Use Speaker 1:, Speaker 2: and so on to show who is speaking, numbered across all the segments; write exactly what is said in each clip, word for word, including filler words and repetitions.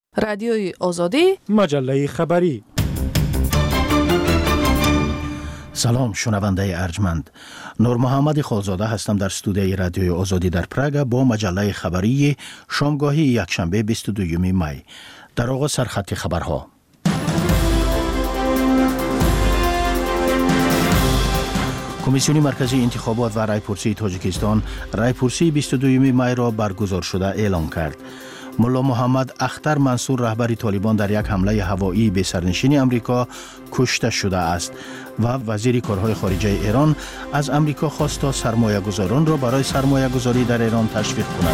Speaker 1: رادیوی آزادی،
Speaker 2: مجله خبری.
Speaker 3: سلام شنونده ارجمند. نور محمد خالزاده هستم در استودیوی رادیوی آزادی در پراگ با مجله خبری شامگاهی یکشنبه بیست و دوم می. در آغاز سرخط خبرها. کمیسیون مرکزی انتخابات و رایپرسی تاجیکستان رایپرسی بیست و دوم می را برگزار شده اعلام کرد. ملا محمد اختر منصور رهبر طالبان در یک حمله هوایی به سرنشین امریکا کشته شده است و وزیر کارهای خارجه ایران از امریکا خواست تا سرمایه گذاران را برای سرمایه گذاری در ایران تشویق کند.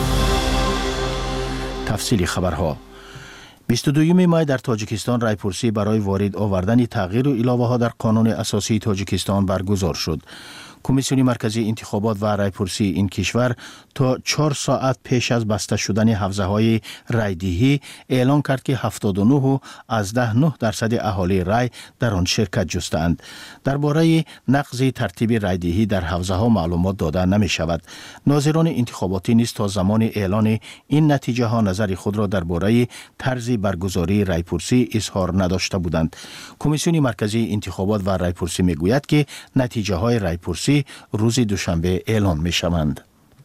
Speaker 3: تفصیل خبرها. بیست و دوم می در تاجیکستان رایپرسی برای وارد آوردن تغییر و علاوه ها در قانون اساسی تاجیکستان برگزار شد. کمیسیون مرکزی انتخابات و رایپرسی این کشور تا چهار ساعت پیش از بسته شدن حوزه های رایدهی اعلان کرد که هفتاد و نه از ده نه درصد اهالی رای در آن شرکت جستند. درباره نقض ترتیب رایدهی در حوزه ها معلومات داده نمی شود. ناظران انتخاباتی نیز تا زمان اعلان این نتیجه ها نظر خود را درباره طرز برگزاری رایپرسی اظهار نداشته بودند. کمیسیون مرکزی انتخابات و رایپرسی می گوید که نتیجه های رایپرسی روز دوشنبه اعلان می شوند.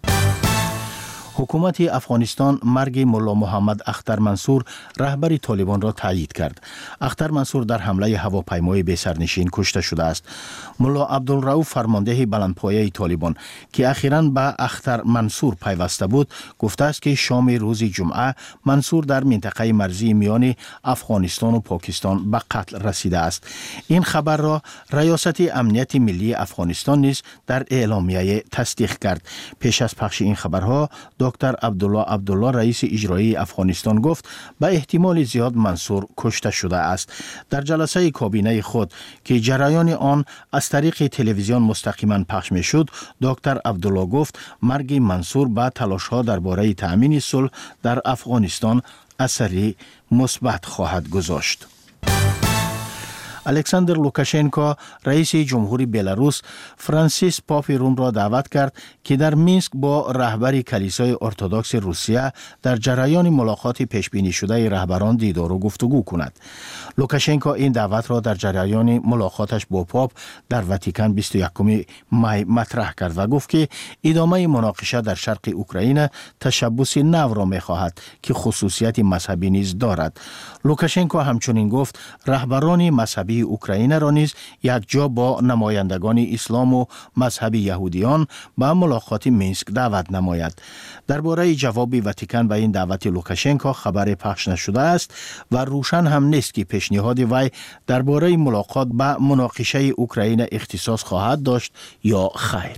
Speaker 3: حکومت افغانستان مرگ ملا محمد اختر منصور رهبر طالبان را تایید کرد. اختر منصور در حمله هواپیمای بی سرنشین کشته شده است. ملا عبدالرؤوف فرمانده بلندپایه طالبان که اخیراً به اختر منصور پیوسته بود گفته است که شام روز جمعه منصور در منطقه مرزی میان افغانستان و پاکستان به قتل رسیده است. این خبر را ریاست امنیت ملی افغانستان نیز در اعلامیه تصدیق کرد. پیش از پخش این خبرها دکتر عبدالله عبدالله رئیس اجرایی افغانستان گفت به احتمال زیاد منصور کشته شده است. در جلسه کابینه خود که جریان آن از طریق تلویزیون مستقیما پخش می شد، دکتر عبدالله گفت مرگ منصور به تلاش ها درباره تأمین صلح در افغانستان اثری مثبت خواهد گذاشت. الکساندر لوکاشنکو رئیس جمهوری بلاروس فرانسیس پاپ روم را دعوت کرد که در مینسک با رهبر کلیسای ارتدوکس روسیه در جریان ملاقات پیش بینی شده رهبران دیدار و گفتگو کند. لوکاشنکو این دعوت را در جریان ملاقاتش با پاپ در واتیکان بیست و یکم می مطرح کرد و گفت که ادامه مناقشه در شرق اوکراین تشبث نو را می‌خواهد که خصوصیت مذهبی نیز دارد. لوکاشنکو همچنین گفت رهبران مذهبی اوکراین را نیز یک جا با نمایندگان اسلام و مذهب یهودیان به ملاقات مینسک دعوت نماید. درباره جواب واتیکان به این دعوت لوکاشنکو خبر پخش نشده است و روشن هم نیست که پیشنهاد وی درباره ملاقات به مناقشه اوکراین اختصاص خواهد داشت یا خیر.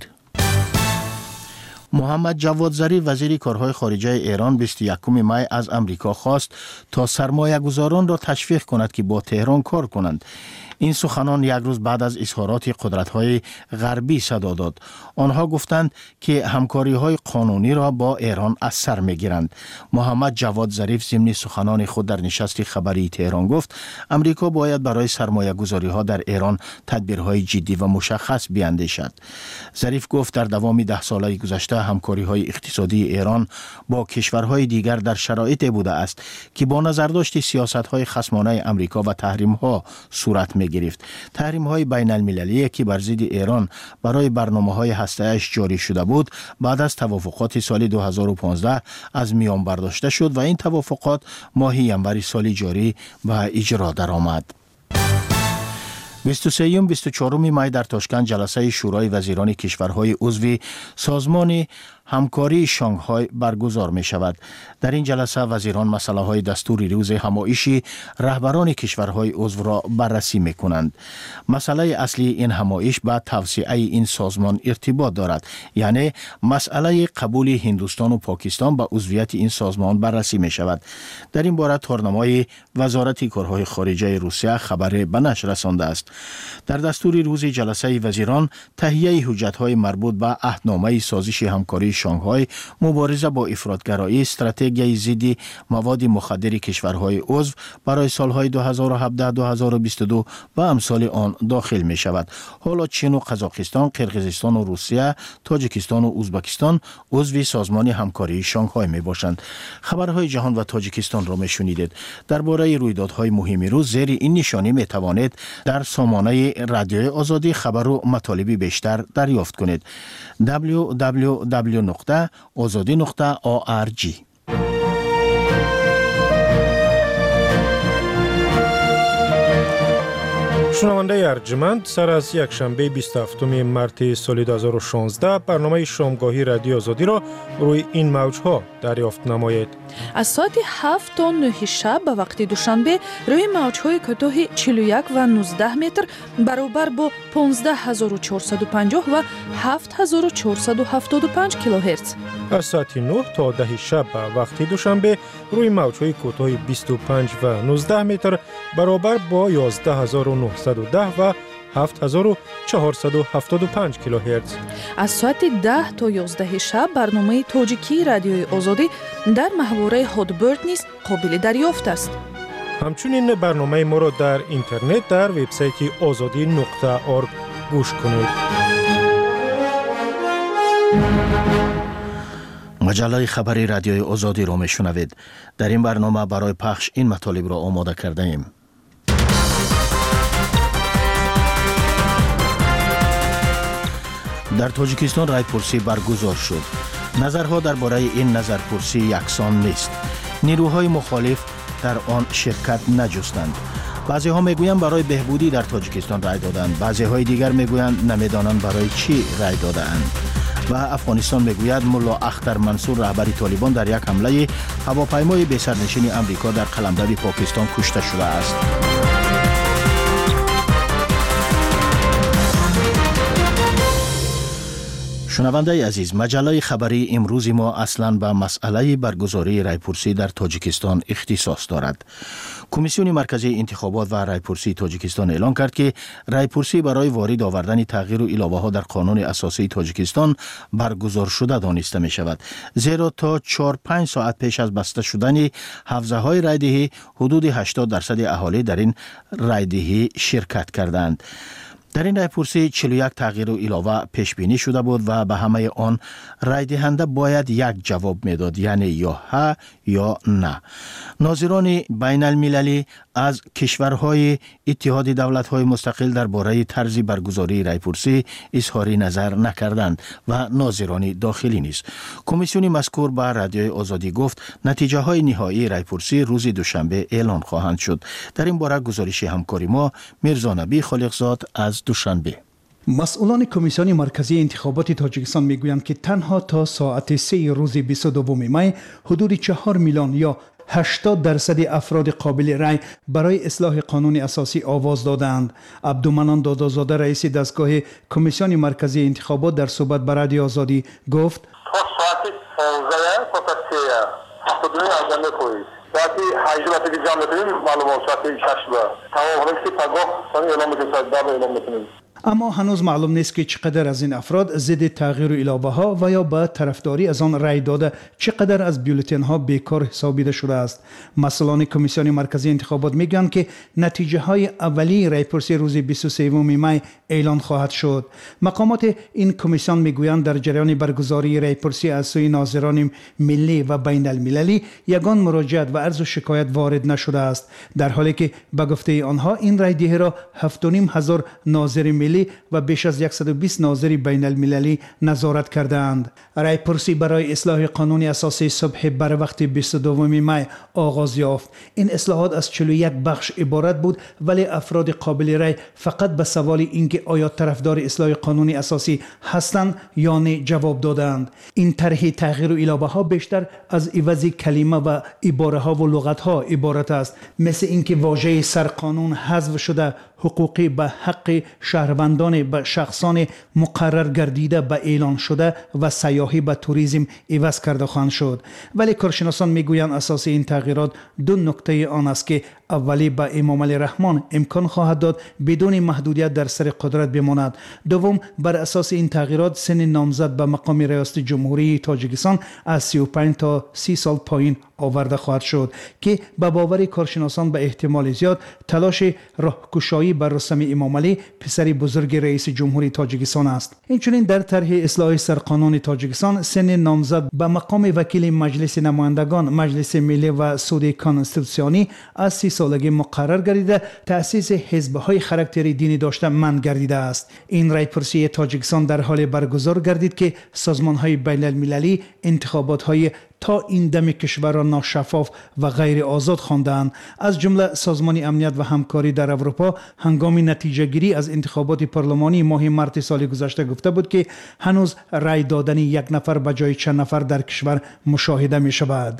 Speaker 3: محمد جواد ظریف وزیر کارهای خارجه ایران بیست و یکم می از امریکا خواست تا سرمایه گذاران را تشویق کند که با تهران کار کنند. این سخنان یک روز بعد از اظهارات قدرت‌های غربی صدا داد. آنها گفتند که همکاری‌های قانونی را با ایران از سر می‌گیرند. محمد جواد ظریف ضمن سخنان خود در نشست خبری تهران گفت امریکا باید برای سرمایه‌گذاری‌ها در ایران تدبیرهای جدی و مشخص بیاندیشد. ظریف گفت در دوام ده ساله گذشته همکاری‌های اقتصادی ایران با کشورهای دیگر در شرایطی بوده است که با نظرداشت سیاست‌های خصمانه امریکا و تحریم‌ها صورت می گرفت. تحریم های بین المللی که بر ضد ایران برای برنامه های هسته‌ایش جاری شده بود بعد از توافقات سال دو هزار و پانزده از میان برداشته شد و این توافقات ماه ینور سال جاری به اجرا درآمد. بیست و سه و بیست و چهار می در تاشکند جلسه شورای وزیران کشورهای عضو سازمان همکاری شانگهای برگزار می شود. در این جلسه وزیران مسئله های دستوری روز همایشی رهبران کشورهای عضو را بررسی می کنند. مسئله اصلی این همایش با توسعه این سازمان ارتباط دارد، یعنی مسئله قبول هندوستان و پاکستان به عضویت این سازمان بررسی می شود. در این باره تورنمای وزارت کارهای خارجه روسیه خبر به نشر رسانده است. در دستور روز جلسه وزیران تهیه حجت‌های مربوط به عهدنامه سازش همکاری شانگهای مبارزه با افراطگرایی استراتژی ضد مواد مخدر کشورهای عضو برای سالهای دو هزار و هفده تا دو هزار و بیست و دو و امثال آن داخل می شود. حالا چین و قزاقستان، قرقیزستان و روسیه، تاجیکستان و ازبکستان عضو سازمان همکاری شانگهای می باشند. خبرهای جهان و تاجیکستان را می شنیدید. درباره رویدادهای مهم روز زیر این نشانی می توانید در سامانه رادیوی آزادی خبر و مطالبی بیشتر دریافت کنید. دبلیو دبلیو دبلیو نقطه آزادی نقطه او آر جی.
Speaker 1: شنونده ارجمند، سر از یک شنبه بیست و هفتم مارس سال دو هزار و شانزده برنامه شامگاهی رادیو آزادی را روی این موجها دریافت نمایید.
Speaker 2: از ساعت هفت تا نه شب به وقت دوشنبه روی موجهای کوتاه چهل و یک و نوزده متر برابر با پانزده هزار و چهارصد و پنجاه و هفت هزار و چهارصد و هفتاد و پنج کیلوهرتز.
Speaker 1: از ساعت نه تا ده شب به وقت دوشنبه روی موجهای کوتاه بیست و پنج و نوزده متر برابر با یازده هزار و نهصد و ده و هفت هزار و چهارصد و هفتاد و پنج کیلوهرتز.
Speaker 2: از ساعت ده تا یازده شب برنامه تاجیکی رادیوی آزادی در محوره هادبرد نیز قابل دریافت است.
Speaker 1: همچنین برنامه ما را در اینترنت در وبسایت آزادی نقطه اورگ گوش کنید.
Speaker 3: مجله خبری رادیوی آزادی را میشنوید. در این برنامه برای پخش این مطالب را آماده کرده ایم. در تاجیکستان رایپرسی برگزار شد. نظرها درباره این نظرپرسی یکسان نیست. نیروهای مخالف در آن شرکت نجستند. بعضی ها میگویند برای بهبودی در تاجیکستان رای دادند، بعضی های دیگر میگویند نمیدانند برای چی رای دادند. و افغانستان میگوید ملا اختر منصور رهبر طالبان در یک حمله هواپیمای بی سرنشین امریکا در قلمرو پاکستان کشته شده است. شنونده عزیز، مجله خبری امروز ما اصلاً به مسئله برگزاری رایپرسی در تاجیکستان اختصاص دارد. کمیسیون مرکزی انتخابات و رایپرسی تاجیکستان اعلان کرد که رایپرسی برای وارد آوردن تغییر و علاوه ها در قانون اساسی تاجیکستان برگزار شده دانسته می شود. زیرا تا چهار پنج ساعت پیش از بسته شدن حوزه های رایدهی حدود هشتاد درصد اهالی در این رایدهی شرکت کردند. در این رایپرسی چهل و یک تغییر و علاوه پیش بینی شده بود و به همه آن رای دهنده باید یک جواب میداد، یعنی یا ها یا نه. ناظران بین المللی از کشورهای اتحاد دولت‌های مستقل درباره طرز برگزاری رایپرسی اظهار نظر نکردند و ناظران داخلی نیز. کمیسیون مذکور به رادیوی آزادی گفت نتیجه های نهایی رایپرسی روز دوشنبه اعلان خواهند شد. در این باره گزارش همکاری ما میرزا نبی خالقزاد از دوشنبه.
Speaker 4: مسئولان کمیسیون مرکزی انتخابات تاجیکستان میگویند که تنها تا ساعت سه روز بیست و دو می حدود چهار میلیون یا هشتاد درصد افراد قابل رای برای اصلاح قانون اساسی آواز دادند. عبدالمنان دادازاده رئیس دستگاه کمیسیون مرکزی انتخابات در صحبت با رادیو آزادی گفت
Speaker 5: تا ساعت پانزده تا سه هفتاد و نه از جمع کنید. ساعت هشت وقتی که جمع کنید معلومات ساعت شش با تمام کنید که پگاه سانی اعلام میکنید ساعت ده اعلام میکنید.
Speaker 4: اما هنوز معلوم نیست که چقدر از این افراد ضد تغییر و علاوه ها و یا به طرفداری از آن رای داده چقدر از بیولتن ها بیکار حسابیده شده است. مسئولان کمیسیون مرکزی انتخابات میگن که نتیجه های اولی رایپرسی روز بیست و سه می اعلان خواهد شد. مقامات این کمیسیون میگویند در جریان برگزاری رایپرسی از سوی ناظران ملی و بین المللی یگان مراجعت و عرض و شکایت وارد نشده است، در حالی که به گفته آنها این رای دهی را هفت و نیم هزار ناظر ملی و بیش از صد و بیست ناظر بین المللی نظارت کردند. رایپرسی برای اصلاح قانون اساسی صبح بر وقت بیست و دو می آغاز یافت. این اصلاحات از چهل و یک بخش عبارت بود، ولی افراد قابل رای فقط به سوال اینکه آیا طرفدار اصلاح قانون اساسی هستند یا نه جواب دادند. این طرح تغییر و علاوه ها بیشتر از عوض کلمه و عباره ها و لغت ها عبارت است، مثل اینکه واژه سرقانون حذف شده، حقوقی به حق شهروندان به شخصان مقرر گردیده به اعلان شده و سیاحی به توریسم عوض کرده خواهند شد. ولی کارشناسان میگویند اساس این تغییرات دو نکته آن است که اولی به امام علی رحمان امکان خواهد داد بدون محدودیت در سر قدرت بماند. دوم، بر اساس این تغییرات سن نامزد به مقام ریاست جمهوری تاجیکستان از سی و پنج تا سی سال پایین آورده خواهد شد که به باور کارشناسان به احتمال زیاد تلاش راهگشایی بر رستم امام علی پسر بزرگ رئیس جمهوری تاجیکستان است. اینچنین در طرح اصلاح سرقانون تاجیکستان سن نامزد به مقام وکیل مجلس نمایندگان، مجلس ملی و سود کانستیتوسیونی از سی سالگی مقرر گردیده تأسیس حزب‌های خاراکتری دینی داشته منع گردیده است. این رایپرسی تاجیکستان در حال برگزار گردید که سازمان‌های بین‌المللی انتخابات‌های تا این دم کشور را ناشفاف و غیر آزاد خواندند. از جمله سازمان امنیت و همکاری در اروپا هنگام نتیجه گیری از انتخابات پارلمانی ماه مارس سال گذشته گفته بود که هنوز رای دادن یک نفر به جای چند نفر در کشور مشاهده می شود.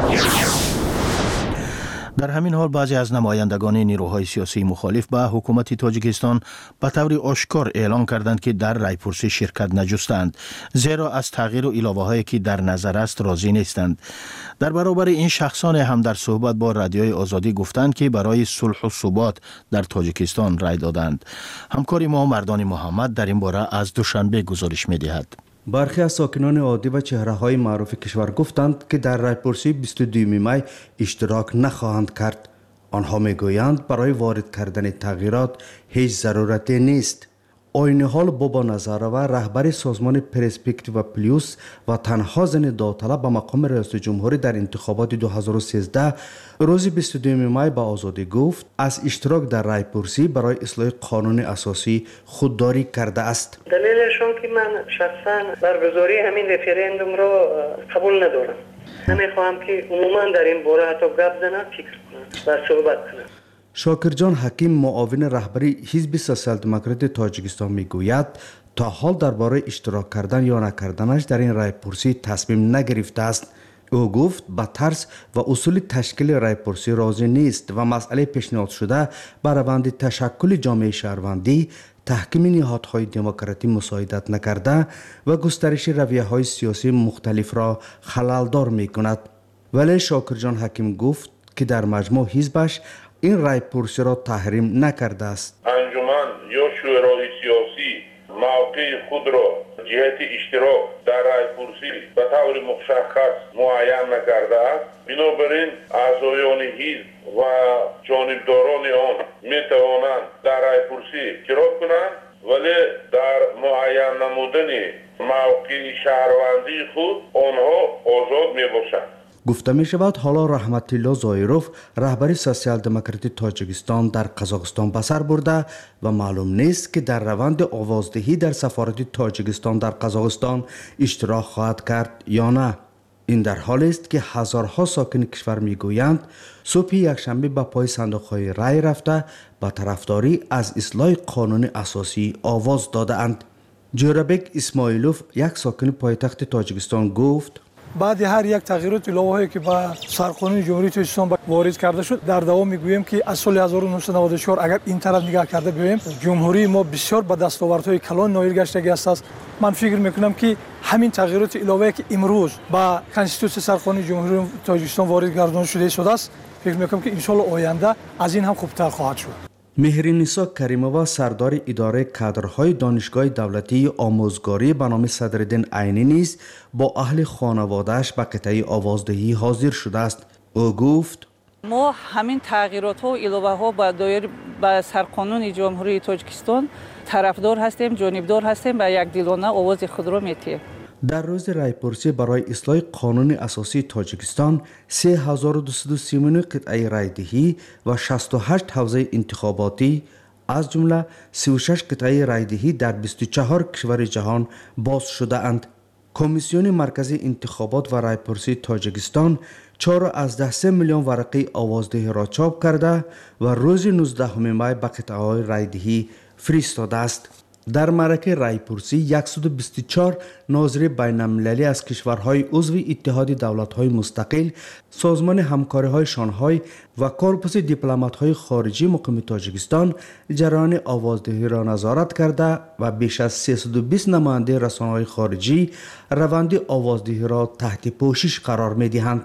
Speaker 3: در همین حال بعضی از نمایندگان نیروهای سیاسی مخالف به حکومت تاجیکستان به طور آشکار اعلام کردند که در رایپرسی شرکت نجستند، زیرا از تغییر و علاوه هایی که در نظر است راضی نیستند. در برابر این شخصان هم در صحبت با رادیوی آزادی گفتند که برای صلح و ثبات در تاجیکستان رای دادند. همکار ما مردان محمد در این باره از دوشنبه گزارش می دهد.
Speaker 6: برخی از ساکنان عادی و چهره‌های معروف کشور گفتند که در رایپرسی بیست و دوم می اشتراک نخواهند کرد. آنها میگویند برای وارد کردن تغییرات هیچ ضرورتی نیست. عین حال بابا نظرова رهبر سازمان پرسپکتیو و پلیوس و تنها زن داوطلب به مقام رئیس جمهوری در انتخابات دو هزار و سیزده روز بیست و دوم می به آزادی گفت از اشتراک در رایپرسی برای اصلاح قانون اساسی خودداری کرده است.
Speaker 7: دلیلشون که من شخصا برگزاری همین رفراندوم را قبول ندارم. نمیخواهم که عموما در این باره حتی گپ زنم، فکر کنم و صحبت کنم.
Speaker 6: شاکرجان حکیم معاون رهبری حزب سوسیال دموکرات تاجیکستان میگوید تا حال درباره اشتراک کردن یا نکردنش در این رایپرسی تصمیم نگرفته است. او گفت با ترس و اصول تشکیل رایپرسی راضی نیست و مسئله پیشنهاد شده بر روند تشکل جامعه شهروندی تحکیم نهادهای دموکراتی مساعدت نکرده و گسترش رویه‌های سیاسی مختلف را خللدار می‌کند. ولی شاکرجان حکیم گفت که در مجموع حزبش این رایپرسی را تحریم نکرده است.
Speaker 8: انجمن یا شورای سیاسی موقع خود را جهت اشتراک در رایپرسی به طور مشخص معین نکرده است. بنابراین اعضایان حزب و جانبداران آن می توانند در رایپرسی اشتراک کنند، ولی در معین نمودن موقع شهروندی خود آنها آزاد می باشند.
Speaker 6: گفته می شود حالا رحمت الله زایروف رهبر سوسیال دموکراتی تاجیکستان در قزاقستان به سر برده و معلوم نیست که در روند آوازدهی در سفارت تاجیکستان در قزاقستان اشتراک خواهد کرد یا نه. این در حالی است که هزارها ساکن کشور می گویند صبح یکشنبه به پای صندوق‌های رای رفته با طرفداری از اصلاح قانون اساسی آواز داده اند. جورابک اسماعیلوف یک ساکن پایتخت تاجیکستان گفت
Speaker 9: بعد هر یک تغییرات الهایی که با سرقانون جمهوری تاجیکستان وارد کرده شد در دوام میگویم که از سال هزار و نهصد و نود و چهار اگر این طرف نگاه کرده ببینیم جمهوری ما بسیار با دستاوردهای کلان نایل گشتگی است. من فکر میکنم که همین تغییرات الهایی که امروز با کانستیتوسیون سرقانون جمهوری تاجیکستان وارد گردانده شده شده است، فکر میکنم که ان شاء الله آینده از این هم خوبتر خواهد شد.
Speaker 6: مهرنیسا کریمووا سردار اداره کادرهای دانشگاه دولتی آموزگاری به نام صدرالدین عینی نیز با اهل خانواده‌اش به قطعه آوازدهی حاضر شده است. او گفت
Speaker 10: ما همین تغییرات ها و علاوه ها با دایر با سرقانون جمهوری تاجیکستان طرفدار هستیم، جانبدار هستیم و یک دلانه آواز خود را میتیم.
Speaker 6: در روز رایپرسی برای اصلاح قانون اساسی تاجیکستان سه هزار و دویست و سی و نه قطعه رایدهی و شصت و هشت حوزه انتخاباتی از جمله سی و شش قطعه رایدهی در بیست و چهار کشور جهان باز شده اند. کمیسیون مرکزی انتخابات و رایپرسی تاجیکستان چهار از ده سه میلیون ورقه آوازدهی را چاپ کرده و روز نوزدهم می به قطعه رایدهی فرستاده است. در معرکه رایپرسی صد و بیست و چهار ناظر بین المللی از کشورهای عضو اتحاد دولت‌های مستقل، سازمان همکاری‌های شانگهای و کورپوس دیپلمات‌های خارجی مقیم تاجیکستان جریان آوازدهی را نظارت کرده و بیش از سیصد و بیست نماینده رسانه‌های خارجی روند آوازدهی را تحت پوشش قرار می‌دهند.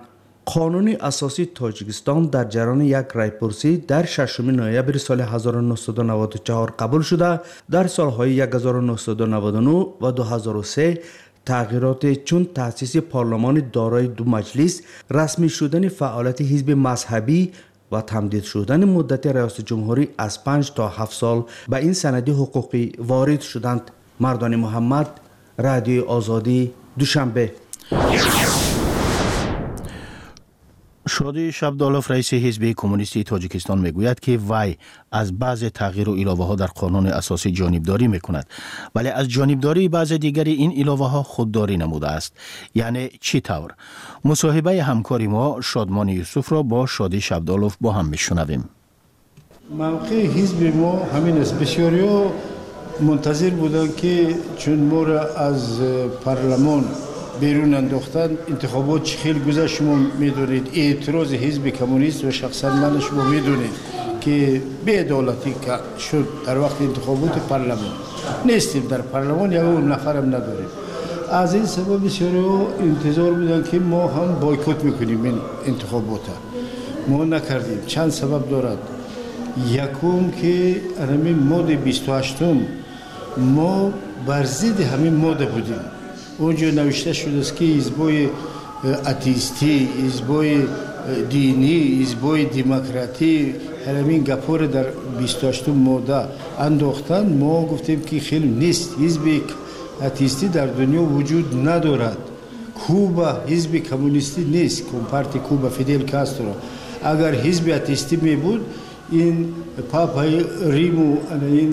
Speaker 6: قانون اساسی تاجیکستان در جریان یک رایپرسی در ششم نوامبر سال هزار و نهصد و نود و چهار قبول شده. در سالهای هزار و نهصد و نود و نه و دو هزار و سه تغییرات چون تأسیس پارلمان دارای دو مجلس، رسمی شدن فعالیت حزب مذهبی و تمدید شدن مدت ریاست جمهوری از پنج تا هفت سال به این سند حقوقی وارد شدند. مردان محمد، رادیو آزادی، دوشنبه.
Speaker 3: شادی شبدالوف رئیس حزب کمونیستی تاجیکستان میگوید که وی از بعض تغییر و علاوه ها در قانون اساسی جانبداری میکند، ولی از جانبداری بعض دیگری این علاوه ها خودداری نموده است. یعنی چی طور؟ مصاحبه همکاری ما شادمان یوسف را با شادی شبدالوف با هم میشنویم.
Speaker 11: موقع حزب ما همین است. بسیاری منتظر بودند که چون ما را از پارلمان بیرون انداختن، انتخابات چه خیلی گذشت شما میدونید. اعتراض حزب کمونیست و شخصا من شما میدونید که بی‌عدالتی شد در وقت انتخابات پارلمان. نیستیم در پارلمان، یا اون نفرم نداریم. از این سبب بسیاری انتظار بودن که ما هم بایکوت میکنیم این انتخابات. ما نکردیم. چند سبب دارد. یکم که همین ماده بیست و هشتم ما بر ضد همین ماده بودیم. اونجا نوشته شده است که حزبای اتیستی، حزبای دینی، حزبای دموکراتی همین گپور در بیست و هشتم ماده انداختن. ما گفتیم که خیلی نیست. حزب اتیستی در دنیا وجود ندارد. کوبا حزب کمونیستی نیست. کمپارتی کوبا فیدل کاسترو اگر حزب اتیستی می بود، این پاپای ریمو این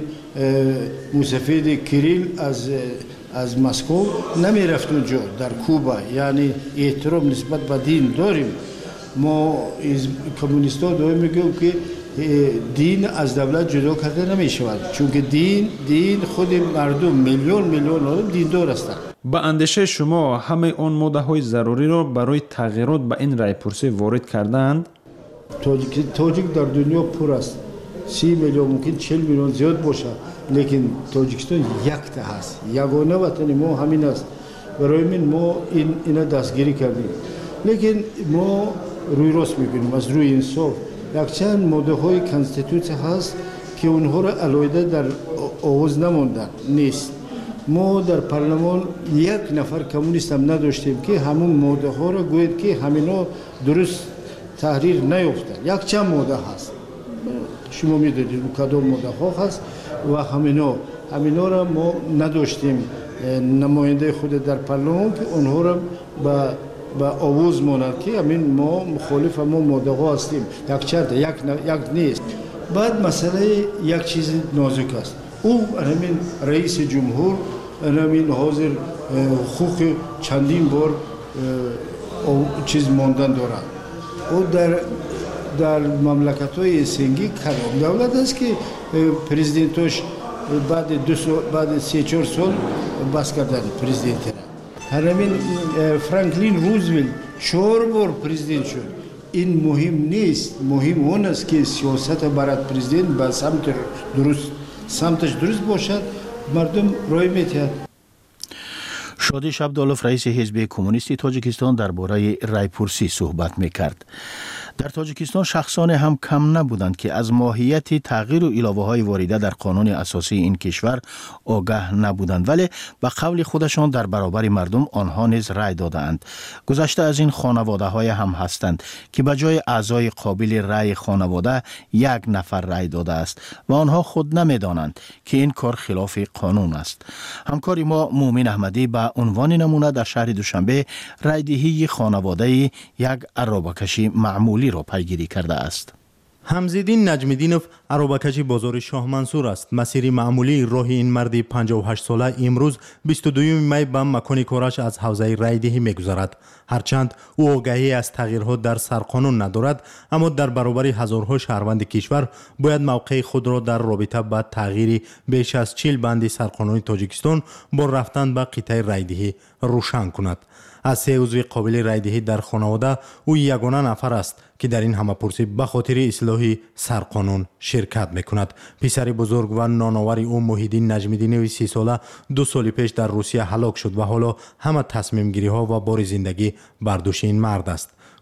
Speaker 11: موسفید کریل از از مسکو نمی رفت اونجا در کوبا. یعنی احترام نسبت به دین داریم. ما کمونیستا دائم میگیم که دین از دولت جدا کرده نمی شود، چون که دین دین خود مردم میلیون میلیون آدم دیندار هستند.
Speaker 12: با اندیشه شما همه اون ماده های ضروری را برای تغییرات به این رایپرسی وارد کردند؟
Speaker 11: تاجیک تاجیک در دنیا پر است. سی میلیون ممکن چهل میلیون زیاد باشه، لیکن تاجیکستان یک تا هست. یگانه وطن ما همین است. برای من ما این اینا دستگیری کردیم. لیکن ما روی راست میکنیم از روی انصاف. یک چند ماده های کانستیتوسی هست که اونها را علایده در آغاز نماندن نیست. ما در پارلمان یک نفر کمونیست هم نداشتیم که همون ماده ها را گوید که همینا درست تحریر نیفتن. یک چند ماده هست. شما میدونید کدام ماده ها هست و همینا همینا را ما نداشتیم نماینده خود در پارلمان که اونها را با با آواز مانند که همین ما مخالف ما ماده ها هستیم. یک چند یک یک نیست. بعد مسئله یک چیز نازک است. او همین رئیس جمهور همین حاضر حقوق چندین بار چیز ماندن دارد. او در در مملکت‌های سنگی کدام دولت است که پرزیدنتش بعد دو سال بعد سه چهار سال بس کردن پرزیدنت را. همین فرانکلین روزولت چهار بار پرزیدنت شد. این مهم نیست. مهم اون است که سیاست برای پرزیدنت به سمت درست سمتش درست باشد، مردم رای می‌دهند.
Speaker 3: شادی شبدالوف رئیس حزب کمونیستی تاجیکستان درباره رایپرسی صحبت میکرد. در تاجیکستان شخصان هم کم نبودند که از ماهیت تغییر و علاوه های وارده در قانون اساسی این کشور آگاه نبودند، ولی به قول خودشان در برابر مردم آنها نیز رای دادند. گذشته از این خانواده های هم هستند که به جای اعضای قابل رای خانواده یک نفر رای داده است و آنها خود نمیدانند که این کار خلاف قانون است. همکاری ما مومن احمدی به عنوان نمونه در شهر دوشنبه رایدهی خانواده یک عرابه‌کشی معمولی را پیگیری کرده است.
Speaker 13: حمزالدین نجم‌الدینوف عرابه‌کش بازار شاه منصور است. مسیر معمولی راه این مرد پنجاه و هشت ساله امروز بیست و دو می به مکان کارش از حوزه رایدهی می‌گذرد. هرچند او آگاهی از تغییرات در سرقانون ندارد، اما در برابر هزارها شهروند کشور باید موقع خود را در رابطه با تغییر بیش از چهل بند سرقانونی تاجیکستان با رفتن به قطعه رایدهی روشن کند. از سه عضو قابل رایدهی در خانواده او یگانه نفر است که در این همه‌پرسی به خاطر اصلاح سرقانون شرکت میکند. پسر بزرگ و نانآور او محیدین نجم‌الدینوف سی ساله دو سال پیش در روسیه هلاک شد و حالا همه تصمیم گیری ها و بار زندگی بر دوش این مرد است.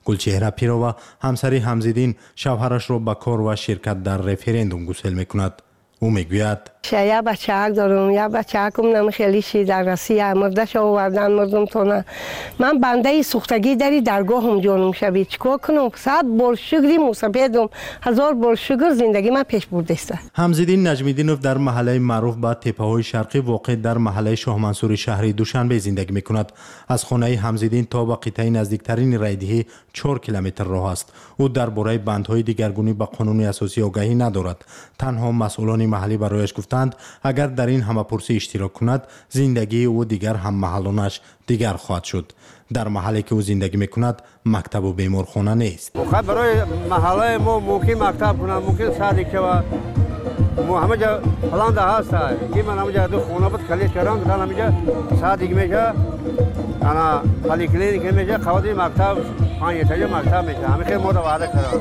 Speaker 13: گلچهره پیرو همسری حمزالدین شوهرش را به کار و شرکت در رفراندوم گسیل میکند. او میگوید
Speaker 14: یه بچه دارم، یه بچه کم خیلی چیز در روسیه مردش آوردن مردم تونه. من بنده سوختگی داری درگاهم جانم شوید چیکار کنم؟ صد بار شکری موسیقیدم، هزار بار شکر زندگی من پیش برده است.
Speaker 13: حمزالدین نجمیدینوف در محله معروف به تپه‌های شرقی واقع در محله شاه منصور شهری دوشنبه زندگی میکند. از خانه حمزالدین تا به قطعه نزدیکترین رایدهی چهار کیلومتر راه است. او درباره بندهای دیگرگونی به قانون اساسی آگاهی ندارد. تنها مسئولان محلی برایش گفتند اگر در این همه‌پرسی اشتراک کند زندگی او دیگر هم محلانش دیگر خواهد شد. در محلی که او زندگی میکند مکتب و بیمارخانه نیست.
Speaker 15: خب برای محله ما ممکن مکتب کنم، ممکن سادیکه و ما همه جا فلان ده هست که من همه جا دو خونه بود کلیش کردم که همه جا سادیک میشه انا خالی کلینیک میشه خوادی مکتب پنج تا مکتب میشه همه خیلی متواضع کردم.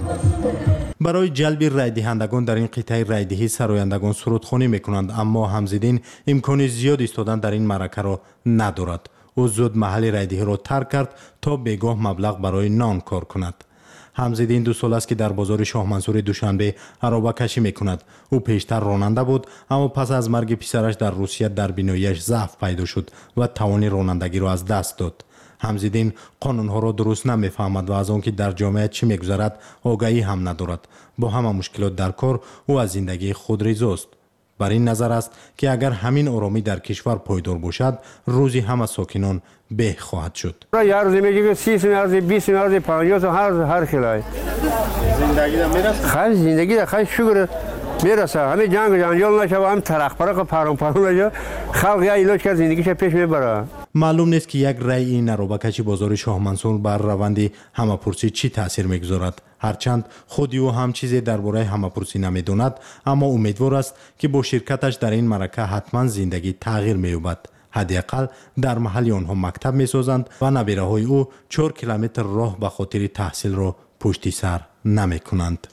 Speaker 13: برای جلب رای دهندگان در این قطعه رایدهی سرایندگان سرودخوانی میکنند، اما حمزالدین امکان زیاد ایستادن در این معرکه را ندارد. او زود محل رایدهی را ترک کرد تا بگاه مبلغ برای نان کار کند. حمزالدین دو سال است که در بازار شاه منصور دوشنبه عربه کشی میکند. او پیشتر راننده بود، اما پس از مرگ پسرش در روسیه در بیناییش ضعف پیدا شد و توان رانندگی را از دست داد. حمزالدین قانونها را درست نمیفهمد و از آنکه در جامعه چی میگذرد آگاهی هم ندارد. با همه مشکلات در کار او از زندگی خود رضاست. بر این نظر است که اگر همین آرامی در کشور پایدار باشد روزی همه ساکنان به خواهد شد.
Speaker 15: یه روزی میگه که سی میلیارد بیست میلیارد پنجاه هر هر خلای زندگی در میرسه. خیلی زندگی در خیلی شکر میرسه. همین جنگ جنجال نشه و هم ترق پرق پرون پرون نشه خلق یا ایلاج که زندگیش پیش میبره.
Speaker 13: معلوم نیست که یک رای این عربه کشی بازار شاه منصور بر روند همه‌پرسی چی تاثیر میگذارد. هرچند خودی او هم چیزی درباره همه‌پرسی نمیداند، اما امیدوار است که با شرکتش در این معرکه حتما زندگی تغییر مییابد. حداقل در محل آنها مکتب میسازند و نبیره‌های او چهار کیلومتر راه به خاطر تحصیل را پشت سر نمیکنند.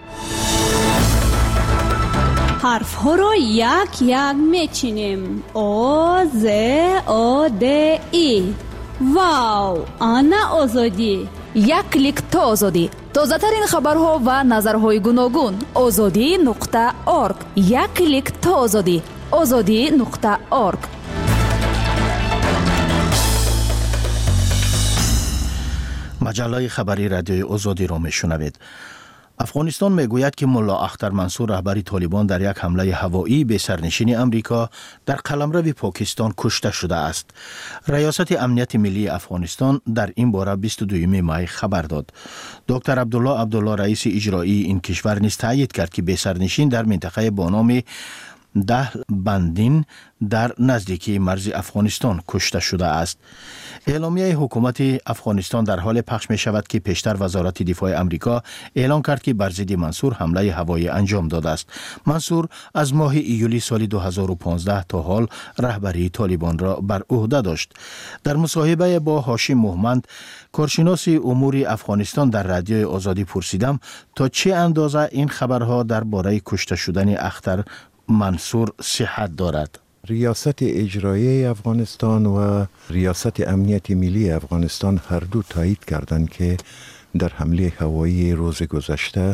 Speaker 16: حرف ها رو یک یک میچینیم. او ز او د ای. واو، آنا آزادی.
Speaker 2: یک کلیک تا آزادی. تازه ترین خبرها و نظرهای گوناگون. آزادی نقطه ارگ. یک کلیک تا آزادی. آزادی نقطه ارگ.
Speaker 3: مجله خبری رادیوی آزادی را میشنوید. افغانستان میگوید که ملا اختر منصور رهبر طالبان در یک حمله هوایی به سرنشین امریکا در قلمرو پاکستان کشته شده است. ریاست امنیت ملی افغانستان در این باره بیست و دوم می خبر داد. دکتر عبدالله عبدالله رئیس اجرایی این کشور نیز تایید کرد که به سرنشین در منطقه با نام ده بندین در نزدیکی مرز افغانستان کشته شده است. اعلامیه حکومت افغانستان در حال پخش می شود که پیشتر وزارت دفاع امریکا اعلام کرد که بر ضد منصور حمله هوایی انجام داده است. منصور از ماه ایولی سال دو هزار و پانزده تا حال رهبری طالبان را بر عهده داشت. در مصاحبه با هاشم محمد، کارشناس امور افغانستان، در رادیو آزادی پرسیدم تا چه اندازه این خبرها درباره کشته شدن اختر منصور صحت دارد.
Speaker 17: ریاست اجرایی افغانستان و ریاست امنیت ملی افغانستان هر دو تایید کردند که در حمله هوایی روز گذشته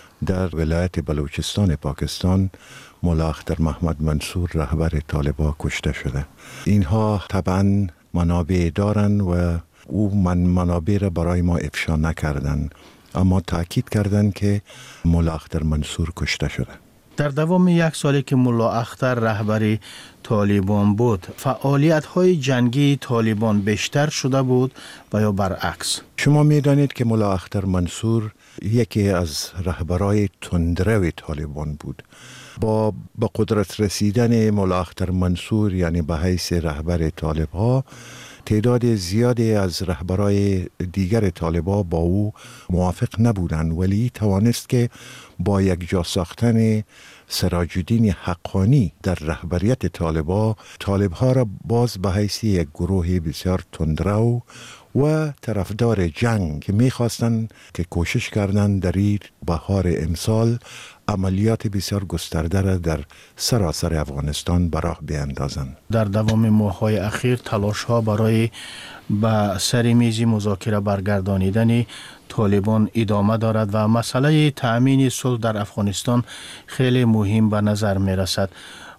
Speaker 17: در ولایت بلوچستان پاکستان ملا اختر محمد منصور رهبر طالبان کشته شده. اینها طبعا منابع دارند و او من منابع را برای ما افشا نکردند، اما تاکید کردند که ملا اختر منصور کشته شده.
Speaker 3: در دوام یک سالی که ملا اختر رهبر طالبان بود، فعالیت های جنگی طالبان بیشتر شده بود و یا برعکس؟
Speaker 17: شما میدانید که ملا اختر منصور یکی از رهبرای تندرو طالبان بود. با به قدرت رسیدن ملا اختر منصور، یعنی به حیث رهبر طالبها، تعداد زیادی از رهبرای دیگر طالبان با او موافق نبودند، ولی توانست که با یک جا ساختن سراج الدین حقانی در رهبریت طالبان، طالبها را باز به حیث یک گروه بسیار تندرو و طرفدار جنگ که میخواستند که کوشش کردند در این بهار امسال عملیات بسیار گسترده را در سراسر افغانستان به راه بیاندازند.
Speaker 3: در دوام ماه‌های اخیر تلاش‌ها برای به سر میز مذاکره برگردانیدن طالبان ادامه دارد و مسئله تأمین صلح در افغانستان خیلی مهم به نظر می رسد.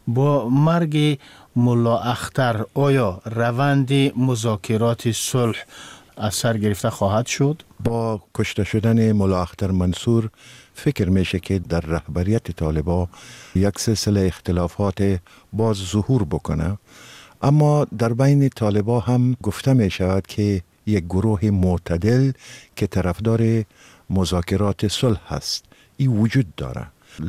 Speaker 3: با مرگ ملا اختر آیا روند مذاکرات صلح از سر گرفته خواهد شد؟
Speaker 17: با کشته شدن ملا اختر منصور فکر میشه که در رهبریت طالبان یک سلسله اختلافات باز ظهور بکنه، اما در بین طالبان هم گفته می شود که یک گروه معتدل که طرفدار مذاکرات صلح هست این وجود داره.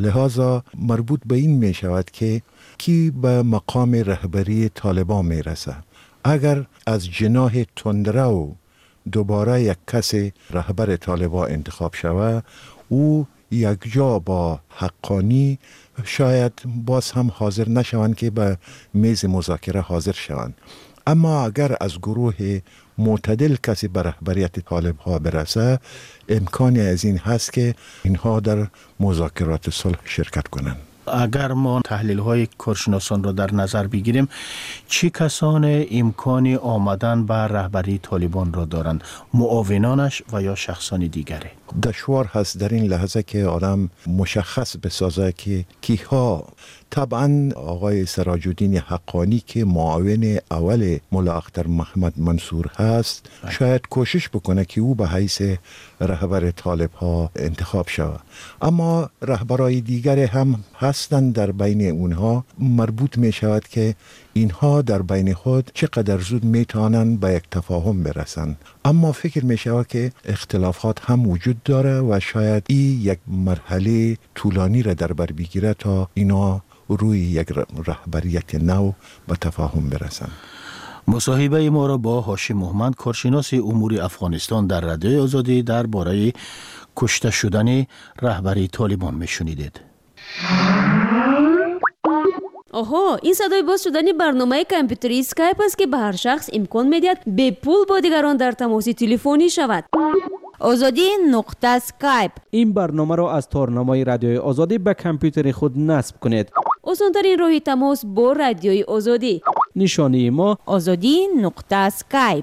Speaker 17: لذا مربوط به این می شود که کی به مقام رهبری طالبان می رسه. اگر از جناح تندرو دوباره یک کس رهبر طالبان انتخاب شود، او یک جا با حقانی شاید باز هم حاضر نشوند که به میز مذاکره حاضر شوند. اما اگر از گروه معتدل کسی به رهبریت طالب‌ها برسه، امکانی از این هست که اینها در مذاکرات صلح شرکت کنند.
Speaker 3: اگر ما تحلیل های کارشناسان را در نظر بگیریم، چی کسان امکان آمدن به رهبری طالبان را دارند؟ معاونانش و یا شخصان دیگره؟
Speaker 17: دشوار هست در این لحظه که آدم مشخص بسازه که کیها. طبعا آقای سراج الدین حقانی که معاون اول ملا اختر محمد منصور هست شاید کوشش بکنه که او به حیث رهبر طالب ها انتخاب شود، اما رهبرای دیگر هم هستند در بین اونها. مربوط می شود که اینها در بین خود چقدر زود می توانند به یک تفاهم برسند، اما فکر می شود که اختلافات هم وجود داره و شاید این یک مرحله طولانی را در بر بگیره تا اینا روی یک رهبریت نو به تفاهم برسند.
Speaker 3: مصاحبه ما را با هاشم محمد، کارشناس امور افغانستان در رادیوی آزادی درباره کشته شدن رهبری طالبان میشنیدید.
Speaker 18: آها، این صدای باز شدن برنامه کامپیوتری اسکایپ است که به هر شخص امکان میدهد به پول با دیگران در تماس تلفنی شود. آزادی نقطه اسکایپ.
Speaker 19: این برنامه را از تارنمای رادیوی آزادی به کامپیوتر خود نصب کنید.
Speaker 18: آسان‌ترین راه تماس با رادیوی آزادی.
Speaker 19: نشانی ما
Speaker 18: آزادی نقطه اسکایپ.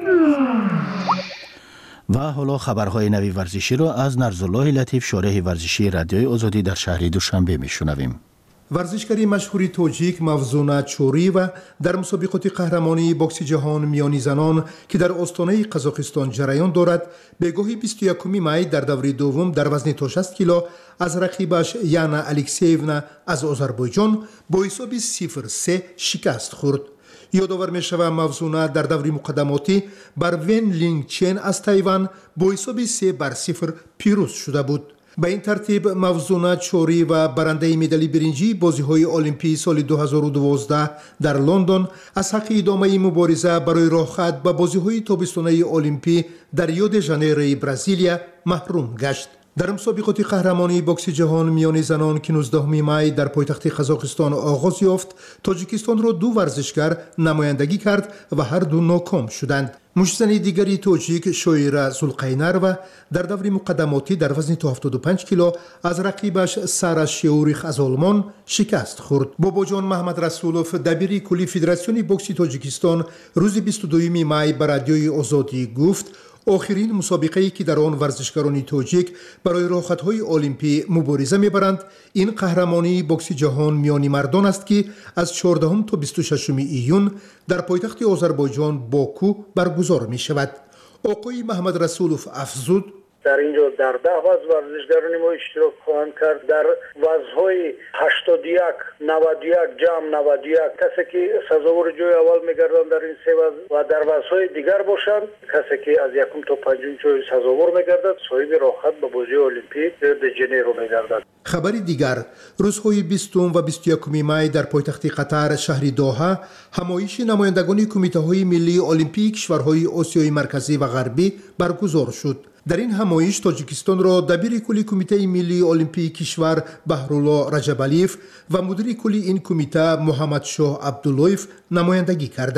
Speaker 3: و حالا خبرهای نوی ورزشی را از نرزالله لطیف، شارح ورزشی رادیوی آزادی در شهر دوشنبه میشنویم.
Speaker 20: ورزشکاری مشهوری توجیک مفزونا چوریوا در مسابقات قهرمانی بوکس جهان میانی زنان که در استانه قزاقستان جریان دارد، به گاهی بیست و یکم می در دوره دوم در وزن تا شصت کیلو از رقیبش یانا الکسیونا از آذربایجان با حساب صفر سه شکست خورد. یادآور می شود مفزونا در دوره مقدماتی بر ون لینگ چن از تایوان با حساب سه بر صفر پیروز شده بود. به این ترتیب مفزونا چوری و برنده مدال برنجی بازی‌های المپی سال دو هزار و دوازده در لندن از حق ادامه مبارزه برای راه خط به بازی‌های تابستانه المپی در ریو د ژانیرو برزیلیا محروم گشت. در مسابقات قهرمانی بوکس جهان میان زنان که نوزدهم می در پایتخت قزاقستان آغاز یافت، تاجیکستان را دو ورزشکار نمایندگی کرد و هر دو ناکام شدند. مشتزن دیگری توجیک شویرا زولقینروا در دوره مقدماتی در وزن تا هفتاد و پنج کیلو از رقیبش سارا شیوریخ از آلمان شکست خورد. باباجان محمد رسولوف دبیر کلی فدراسیون بوکس تاجیکستان روز بیست و دوم می بر رادیوی آزادی گفت آخرین مسابقه‌ای که در آن ورزشکاران تاجیک برای راه‌خط‌های المپی مبارزه می‌برند، این قهرمانی بوکس جهان میانی مردان است که از چهاردهم تا بیست و ششم ایون در پایتخت آذربایجان باکو برگزار می‌شود. آقای محمد رسولوف افزود:
Speaker 21: در اینجا در ده وز ورزشکاران ما اشتراک خواهند کرد. در وزهای هشتاد و یک، نود و یک، جمع نود و یک کسی که سزاوار جای اول میگردند در این سه وز و در وزهای دیگر باشند کسی که از یکم تا پنجم جای سزاوار میگردد صاحب راحت به بازی المپیک د ژنیرو میگردد.
Speaker 20: خبری دیگر، روزهای بیستم و بیست و یکم می در پایتخت قطر شهر دوحه همایش نمایندگان کمیته‌های ملی المپیک کشورهای آسیای مرکزی و غربی برگزار شد. در این همایش تاجیکستان را دبیر کلی کمیته ملی المپیک کشور بهرالله رجبالیف و مدیر کلی این کمیته محمد شاه عبداللهیف نمایندگی کردند.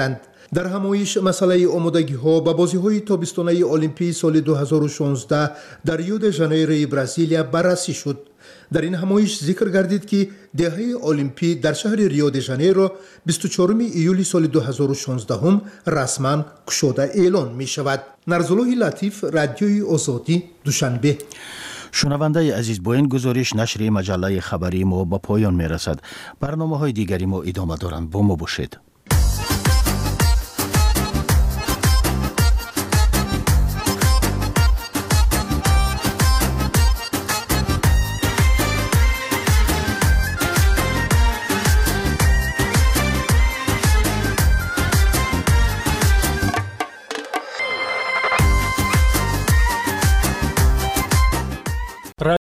Speaker 20: در همایش مسئله آمادگی ها به بازی های تابستانه المپی سال دو هزار و شانزده در ریو د ژانیرو برزیلیا بررسی شد. در این همایش ذکر گردید که دهه المپی در شهر ریو د ژانیرو بیست و چهارم ایولی سال دو هزار و شانزده هم رسما گشوده اعلان می شود. نرزالله لطیف، رادیوی آزادی، دوشنبه.
Speaker 3: شنونده عزیز، با این گزارش نشر مجله خبری ما به پایان می رسد. برنامه های دیگری ما ادامه دارند. با ما باشید.